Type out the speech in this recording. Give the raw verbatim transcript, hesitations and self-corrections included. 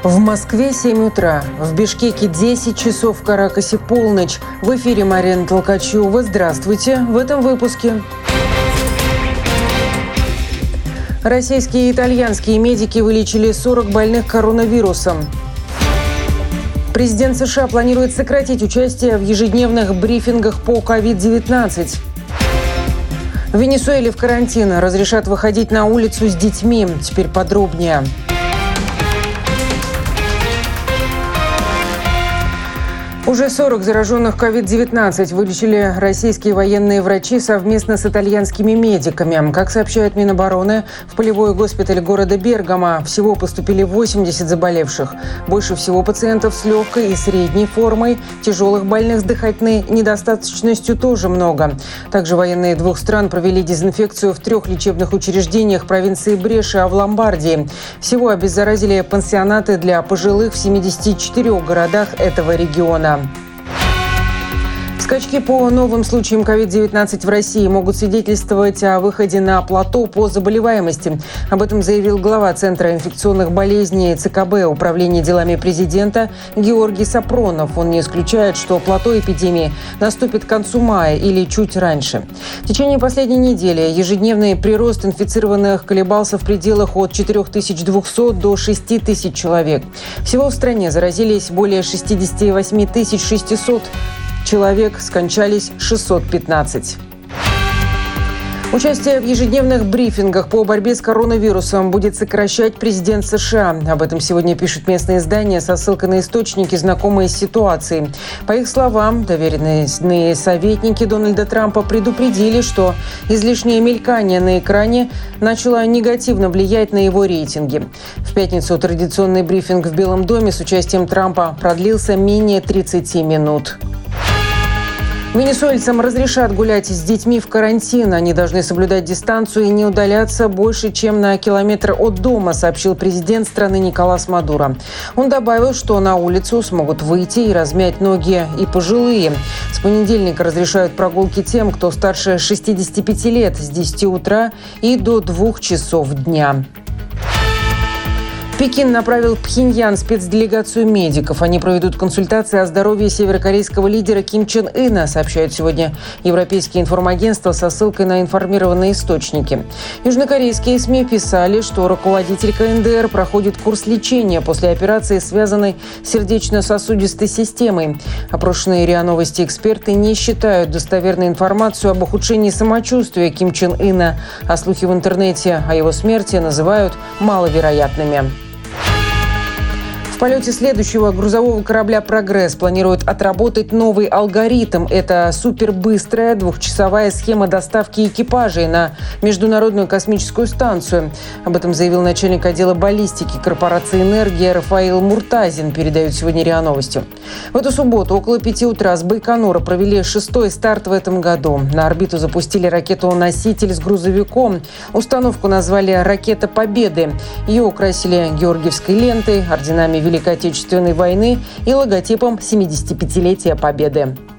В Москве семь утра, в Бишкеке десять часов, в Каракасе полночь. В эфире Марина Толкачева. Здравствуйте. В этом выпуске. Российские и итальянские медики вылечили сорок больных коронавирусом. Президент США планирует сократить участие в ежедневных брифингах по ковид девятнадцать. В Венесуэле в карантин. Разрешат выходить на улицу с детьми. Теперь подробнее. Уже сорок зараженных ковид девятнадцать вылечили российские военные врачи совместно с итальянскими медиками. Как сообщает Минобороны, в полевой госпиталь города Бергамо всего поступили восемьдесят заболевших. Больше всего пациентов с легкой и средней формой. Тяжелых больных с дыхательной недостаточностью тоже много. Также военные двух стран провели дезинфекцию в трех лечебных учреждениях провинции Брешиа в Ломбардии. Всего обеззаразили пансионаты для пожилых в семидесяти четырёх городах этого региона. Скачки по новым случаям ковид девятнадцать в России могут свидетельствовать о выходе на плато по заболеваемости. Об этом заявил глава Центра инфекционных болезней ЦКБ Управления делами президента Георгий Сапронов. Он не исключает, что плато эпидемии наступит к концу мая или чуть раньше. В течение последней недели ежедневный прирост инфицированных колебался в пределах от четырёх тысяч двухсот до шести тысяч человек. Всего в стране заразились более шестидесяти восьми тысяч шестисот человек, скончались шестьсот пятнадцать. Участие в ежедневных брифингах по борьбе с коронавирусом будет сокращать президент США. Об этом сегодня пишут местные издания со ссылкой на источники, знакомые с ситуацией. По их словам, доверенные советники Дональда Трампа предупредили, что излишнее мелькание на экране начало негативно влиять на его рейтинги. В пятницу традиционный брифинг в Белом доме с участием Трампа продлился менее тридцати минут. Венесуэльцам разрешат гулять с детьми в карантин. Они должны соблюдать дистанцию и не удаляться больше, чем на километр от дома, сообщил президент страны Николас Мадуро. Он добавил, что на улицу смогут выйти и размять ноги и пожилые. С понедельника разрешают прогулки тем, кто старше шестидесяти пяти лет, с десяти утра и до двух часов дня. Пекин направил в Пхеньян спецделегацию медиков. Они проведут консультации о здоровье северокорейского лидера Ким Чен Ына, сообщают сегодня европейские информагентства со ссылкой на информированные источники. Южнокорейские СМИ писали, что руководитель ка эн дэ эр проходит курс лечения после операции, связанной с сердечно-сосудистой системой. Опрошенные РИА Новости эксперты не считают достоверной информацию об ухудшении самочувствия Ким Чен Ына, а слухи в интернете о его смерти называют маловероятными. В полете следующего грузового корабля «Прогресс» планируют отработать новый алгоритм. Это супербыстрая двухчасовая схема доставки экипажей на Международную космическую станцию. Об этом заявил начальник отдела баллистики корпорации «Энергия» Рафаил Муртазин, передают сегодня РИА Новости. В эту субботу около пяти утра с Байконура провели шестой старт в этом году. На орбиту запустили ракету-носитель с грузовиком. Установку назвали «Ракета Победы». Ее украсили георгиевской лентой, орденами Великой Отечественной войны и логотипом семидесятипятилетия Победы.